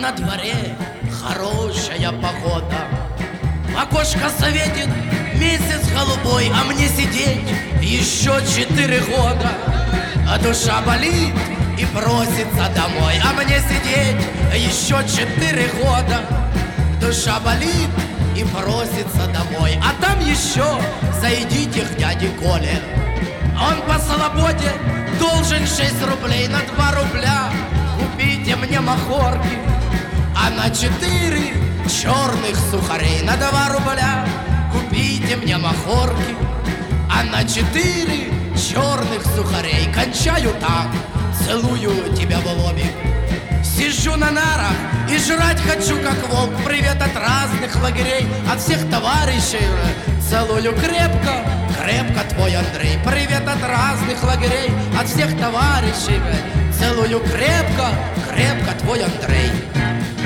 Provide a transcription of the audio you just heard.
на дворе хорошая погода. В окошко светит месяц голубой, а мне сидеть еще 4 года. А душа болит и просится домой, а мне сидеть еще 4 года. Душа болит и просится домой, а там еще зайдите к дяде Коле. Он по свободе должен 6 рублей, на 2 рубля купите мне махорки, а на 4 черных сухарей, на 2 рубля купите мне махорки, а на 4 черных сухарей. Кончаю так, целую тебя в лобик. Сижу на нарах и жрать хочу, как волк. Привет от разных лагерей, от всех товарищей. Целую крепко, крепко твой Андрей. Привет от разных лагерей, от всех товарищей. Целую крепко, крепко твой Андрей.